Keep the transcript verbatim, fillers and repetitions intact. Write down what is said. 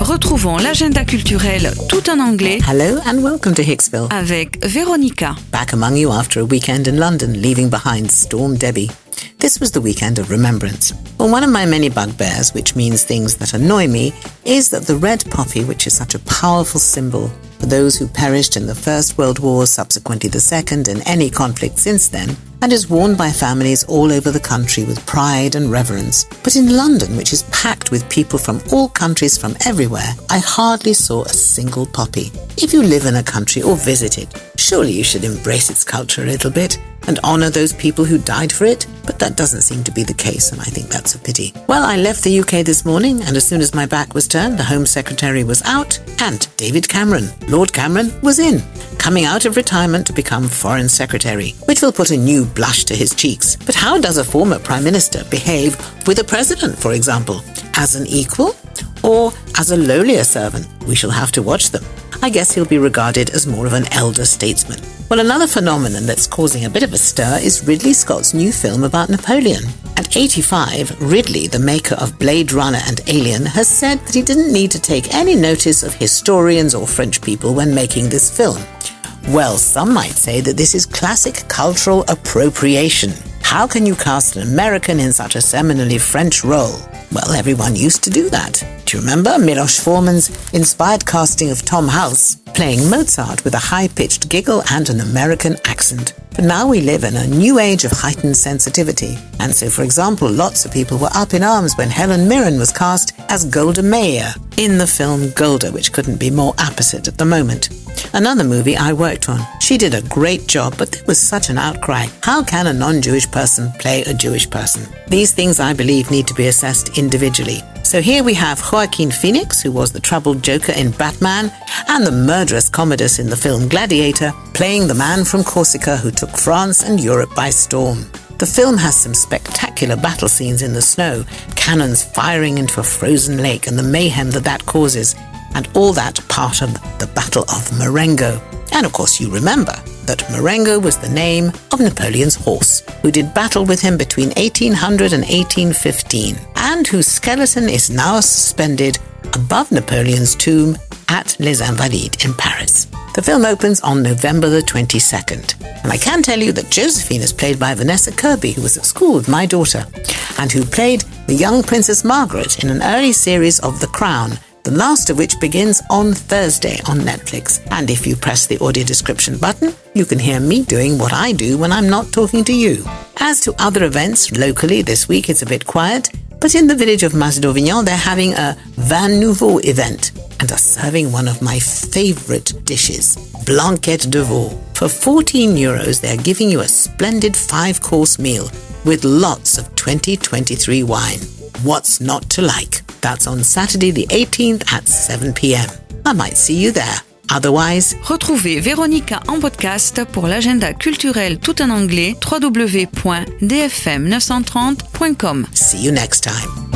Retrouvons l'agenda culturel tout en anglais. Hello and welcome to Hicksville. Avec Véronica. Back among you after a weekend in London, leaving behind Storm Debbie. This was the weekend of remembrance. Well, one of my many bugbears, which means things that annoy me, is that the red poppy, which is such a powerful symbol for those who perished in the First World War, subsequently the Second, and any conflict since then, and is worn by families all over the country with pride and reverence. But in London, which is packed with people from all countries from everywhere, I hardly saw a single poppy. If you live in a country or visit it, surely you should embrace its culture a little bit and honour those people who died for it, but that doesn't seem to be the case, and I think that's a pity. Well, I left the U K this morning, and as soon as my back was turned, the Home Secretary was out, and David Cameron, Lord Cameron, was in, coming out of retirement to become Foreign Secretary, which will put a new blush to his cheeks. But how does a former Prime Minister behave with a president, for example? As an equal? Or as a lowlier servant? We shall have to watch them. I guess he'll be regarded as more of an elder statesman. Well, another phenomenon that's causing a bit of a stir is Ridley Scott's new film about Napoleon. At eighty-five, Ridley, the maker of Blade Runner and Alien, has said that he didn't need to take any notice of historians or French people when making this film. Well, some might say that this is classic cultural appropriation. How can you cast an American in such a seminally French role? Well, everyone used to do that. Do you remember Milos Forman's inspired casting of Tom Hulce playing Mozart with a high-pitched giggle and an American accent? But now we live in a new age of heightened sensitivity. And so, for example, lots of people were up in arms when Helen Mirren was cast as Golda Meir in the film Golda, which couldn't be more opposite at the moment. Another movie I worked on. She did a great job, but there was such an outcry. How can a non-Jewish person play a Jewish person? These things, I believe, need to be assessed individually. So here we have Joaquin Phoenix, who was the troubled Joker in Batman, and the murderous Commodus in the film Gladiator, playing the man from Corsica who took France and Europe by storm. The film has some spectacular battle scenes in the snow, cannons firing into a frozen lake and the mayhem that that causes, and all that part of the Battle of Marengo. And of course you remember that Marengo was the name of Napoleon's horse, who did battle with him between eighteen hundred and eighteen fifteen, and whose skeleton is now suspended above Napoleon's tomb at Les Invalides in Paris. The film opens on November the twenty-second, and I can tell you that Josephine is played by Vanessa Kirby, who was at school with my daughter, and who played the young Princess Margaret in an early series of The Crown, the last of which begins on Thursday on Netflix. And if you press the audio description button, you can hear me doing what I do when I'm not talking to you. As to other events, locally this week it's a bit quiet, but in the village of Mas-d'Auvignon they're having a Vin Nouveau event and are serving one of my favourite dishes, Blanquette de Veau. For fourteen euros they're giving you a splendid five-course meal with lots of twenty twenty-three wine. What's not to like? That's on Saturday the eighteenth at seven p.m. I might see you there. Otherwise, retrouvez Véronica en podcast pour l'agenda culturel tout en anglais w w w point d f m neuf cent trente point com. See you next time.